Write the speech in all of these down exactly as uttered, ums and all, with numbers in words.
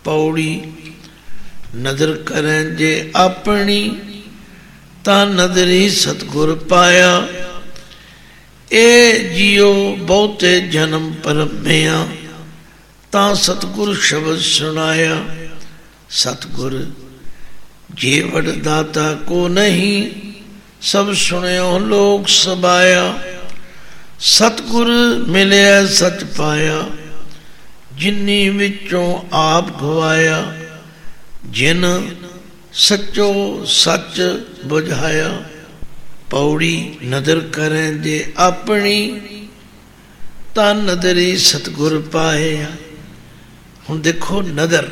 पौड़ी नदर करें जे अपनी ता नदरी सतगुर पाया। ए जियो बहुते जन्म परमिया ता सतगुर शब्द सुनाया। सतगुर जेवड़ दाता को नहीं सब सुनियो लोक सबाया। सतगुर मिलिया सच पाया जिन्नी विचों आप गवाया। जिन सचो सच बुझाया पौड़ी नदर करें जे अपनी ता नदरी सतगुर पाया। हुण देखो नदर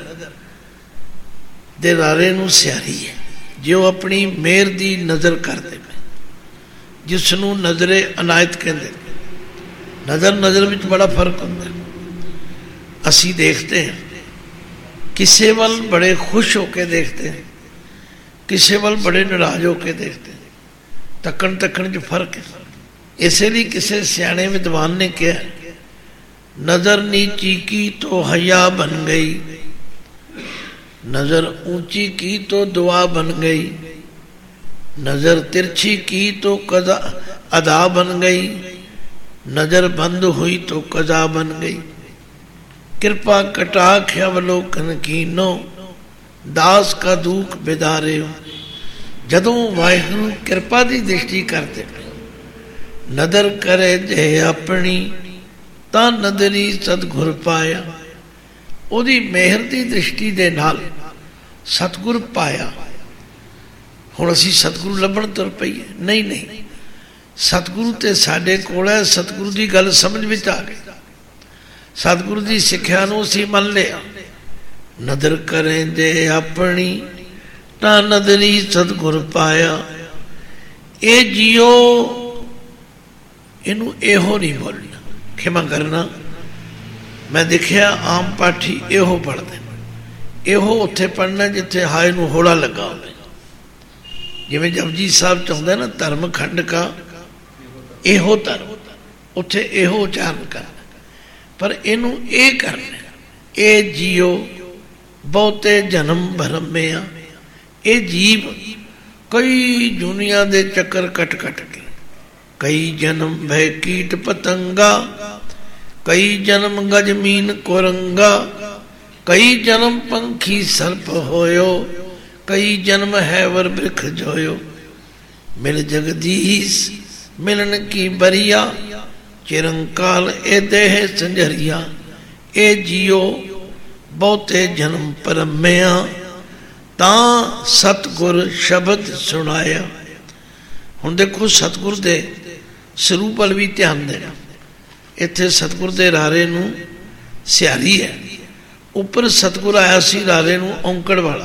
दे रारे नूं सियारी है जो अपनी मेहर दी नज़र करते पे जिसनूं नज़रे अनायत कहते। नज़र नज़र विच बड़ा फर्क होंदा है। असी देखते हैं किसे वल बड़े खुश होके देखते हैं, किसे वल बड़े नाराज होके देखते हैं। तकन तकन च फर्क है। इसलिए किसी सियाणे विद्वान ने कहा नज़र नीची की तो हया बन गई, नजर ऊंची की तो दुआ बन गई, नजर तिरछी की तो कदा अदा बन गई, नजर बंद हुई तो कदा बन गई। कृपा कटाक्ष अवलोकन कीनो दास का दुख बिदारे हो। जदों वाहिगुरू कृपा की दृष्टि करते नदर करे जे अपनी ता नदरी सतगुर पाया। ਉਹਦੀ ਮਿਹਰ ਦੀ ਦ੍ਰਿਸ਼ਟੀ ਦੇ ਨਾਲ ਸਤਿਗੁਰ ਪਾਇਆ। ਹੁਣ ਅਸੀਂ ਸਤਿਗੁਰੂ ਲੱਭਣ ਤੁਰ ਪਈਏ? ਨਹੀਂ ਨਹੀਂ, ਸਤਿਗੁਰੂ ਤੇ ਸਾਡੇ ਕੋਲ ਹੈ। ਸਤਿਗੁਰੂ ਦੀ ਗੱਲ ਸਮਝ ਵਿੱਚ ਆ ਗਈ, ਸਤਿਗੁਰੂ ਦੀ ਸਿੱਖਿਆ ਨੂੰ ਅਸੀਂ ਮੰਨ ਲਿਆ। ਨਦਰ ਕਰੇ ਜੇ ਆਪਣੀ ਤਾਂ ਨਦਰੀ ਸਤਿਗੁਰ ਪਾਇਆ। ਇਹ ਜੀਓ ਇਹਨੂੰ ਇਹੋ ਨਹੀਂ ਬੋਲਣਾ, ਖਿਮਾ ਕਰਨਾ। मैं देखिया आम पाठी इहो पढ़ते, इहो उत्थे पढ़ना जिथे हाय नूं होड़ा लगा होवे। जिवें जपजी साहब चाहुंदा ना धर्म खंड का इहो धर्म, उत्थे इहो उचारण करना। पर इनू ये करना ए जियो बहुते जन्म भरमिया। ये जीव कई दुनिया दे चक्कर कट कट के, कई जन्म भय कीट पतंगा, कई जन्म गजमीन कुरंगा, कई जन्म पंखी सर्प होयो, कई जन्म हैवर वृक्ष जोयो। मिल जगदीश मिलन की बरिया चिरंकाल ए देह संजरिया। ए जियो बहुते जन्म परमिया ता सतगुर शब्द सुनाया। हुण देखो सतगुर दे स्वरूप वल भी ध्यान देना। इत्थे सतगुर दे रारे नूं सियारी है, उपर सतगुर आया सी रारे नूं औंकड़ वाला।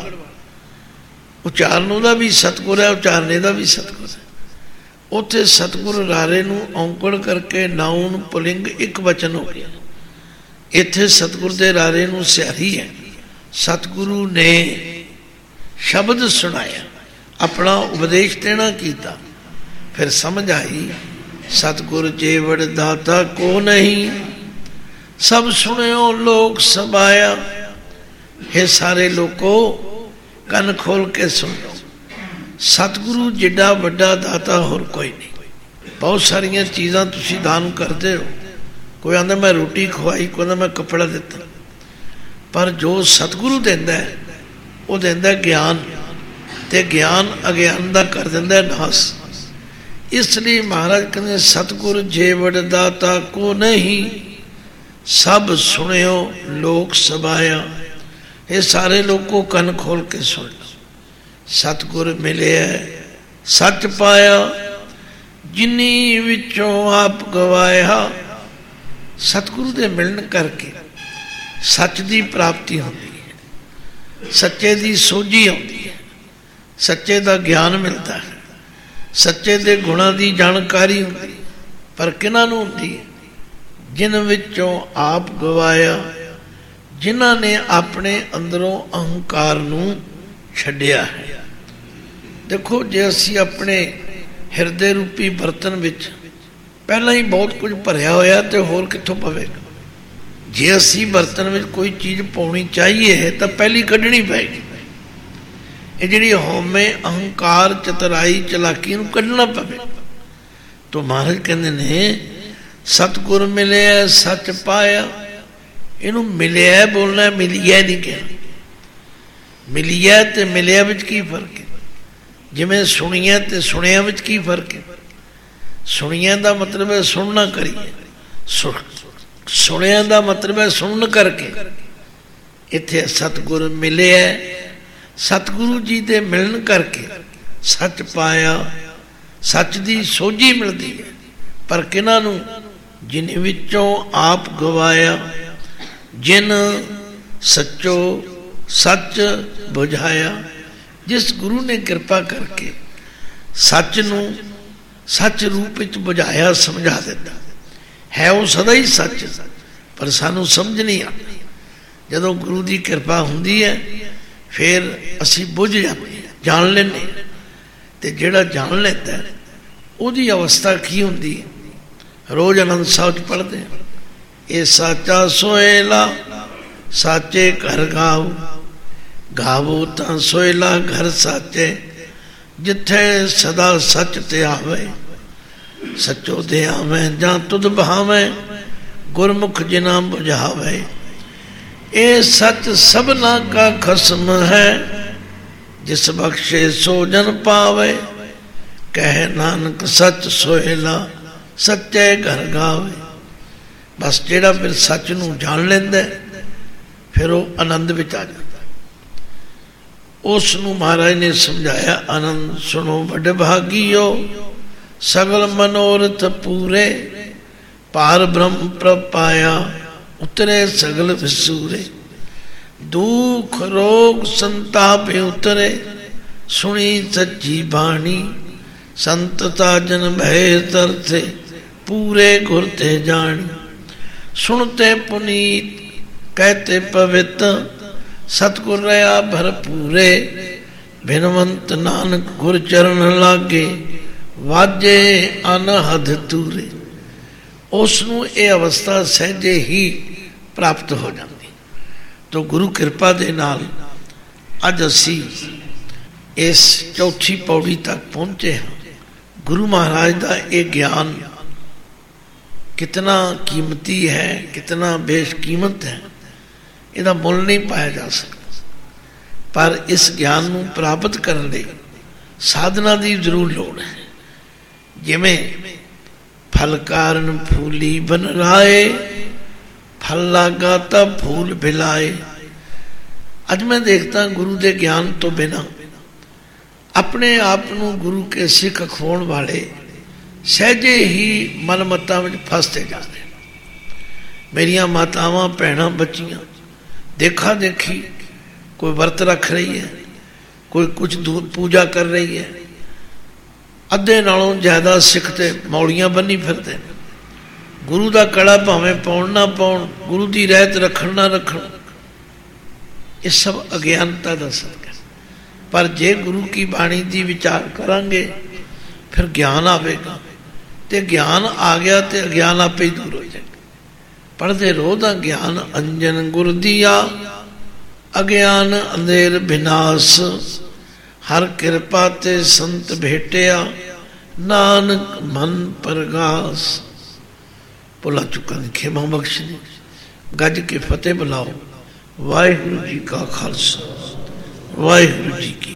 उचारण दा भी सतगुर है, उचारने का भी सतगुर है। उत्थे सतगुर रारे नूं औंकड़ करके नाउन पुलिंग एक वचन हो गया। इत्थे सतगुर दे रारे नूं सियारी है। सतगुरु ने शब्द सुनाया, अपना उपदेश देना कीता। फिर समझ आई सतगुर जेवड़ दाता को नहीं सब सुनियो लोक सबाया। हे सारे लोगो कन खोल के सुन लो, सतगुरु जिड्डा वड्डा दाता होर कोई नहीं। बहुत सारिया चीज़ां तुसीं दान करते हो। कोई आंदा मैं रोटी खवाई, कोई आंदा मैं कपड़ा दिता, पर जो सतगुरु देंदा है वो देंदा ज्ञान, ते ज्ञान अज्ञान दा कर देंदा नास। इसलिए महाराज कहते सतगुर जेवड़ दाता को नहीं सब सुनियो लोक सबाया। ये सारे लोग को कन खोल के सुन लो। सतगुर मिले सच पाया जिन्नी विचों आप गवाया। सतगुरु दे मिलन करके सच की प्राप्ति होती है, सच्चे की सोझी होती है, सच्चे का ज्ञान मिलता है, सच्चे दे गुणा की जानकारी होती। पर किन्हां नूं होती है? जिन विचों आप गवाया, जिन्हां ने अपने अंदरों अहंकार नूं छड्डिया है। देखो जे असी अपने हिरदे रूपी बर्तन विच पहला ही बहुत कुछ भरिया होया तो होर कित्थों पवेगा। जे असी बर्तन में कोई चीज़ पाउनी चाहिए तो पहली कढ़नी पैगी। ये जी हौमे अहंकार चतुराई चलाकी नूं कढ़ना पवे। तो महाराज कहते ने सतगुर मिले सच पाया। इनू मिलिया बोलना, मिलिया नहीं कहना। मिलिया ते मिलिया विच की फर्क है? जिमें सुनिया ते सुनिया विच की फर्क है? सुनिया का मतलब है सुनना करिए, सुनिया का मतलब है सुन करके। इत्थे सतगुर मिले है, सतगुरु जी दे मिलन करके सच पाया। सच की सोझी मिलती है, पर किन्हां नूं? जिन विचों आप गवाया। जिन सच्चो सच बुझाया। जिस गुरु ने कृपा करके सच नूं सच रूप विच बुझाया, समझा दिता है। वो सदा ही सच, पर सानू समझ नहीं आती। जदों गुरु की कृपा हुंदी है फिर असी बुझ जाते हैं, जान लेने। तो जिहड़ा जान लेता है उसकी अवस्था की हुंदी है? रोज आनंद साहिब पढ़ते हैं, ये साचा सोहेला साचे घर गाओ। गावो तां सोहेला घर साचे, जिथे सदा सच ते आवे। सचो दे आवे जां तुद बहावे, गुरमुख जिना बुझावे। ये सच सबना का खसम है, जिस बख्शे सो जन पावे। कह नानक सच सोहेला सच्चे घर गावे। बस जेड़ा फिर सच नूं जान लेंदा फिर वो आनंद विच आ जाता। उसनूं महाराज ने समझाया, आनंद सुनो बड़े भागियो, सगल मनोरथ पूरे। पार ब्रह्म प्रपाया, उतरे सगल विसूरे। दुख रोग संताप उतरे, सुनी सच्ची बाणी। संत साजन भय तरते, पूरे गुरते जानी। सुनते पुनीत कहते पवित्र, सतगुर रहा भरपूरे। भिनवंत नानक गुर चरण लागे, वाजे अनहद तूरे। उसनूं ये अवस्था सहजे ही प्राप्त हो जाती। तो गुरु कृपा दे नाल अज असी इस चौथी पौड़ी तक पहुंचे हैं। गुरु महाराज का ये ज्ञान कितना कीमती है, कितना बेशकीमत है, इसका मुल नहीं पाया जा सकता। पर इस ज्ञान को प्राप्त करने लिए साधना की जरूर लोड़ है। जिमें फल कारण फूली बन राए, फल लागा तब फूल भिलाए। अज मैं देखता गुरु के ज्ञान तो बिना अपने आप को गुरु के सिख अखवाउण वाले सहजे ही मनमत्तां विच फसते जा रहे। मेरिया मातावां भैणां बच्चियां देखा देखी कोई व्रत रख रही है, कोई कुछ दूर पूजा कर रही है। अद्धे नालों ज्यादा सिख ते मौलियां बनी फिरते हैं। गुरु का कड़ा भावें पाउण ना पाउण, गुरु की रहत रखण ना रखण, ये सब अज्ञानता का सदका। पर जे गुरु की बाणी की विचार करांगे फिर ज्ञान आवेगा। तो ज्ञान आ गया तो अज्ञान आपे ही दूर हो जाएगा। पढ़ते रो दा ज्ञान अंजन गुर दिया, अज्ञान अंधेर विनाश। हर कृपा ते संत भेटिया, नानक मन परगास। भुला चुका ने खेमा बख्शनी। गज के फतेह बुलाओ। वाहिगुरु जी का खालसा, वाहिगुरु जी की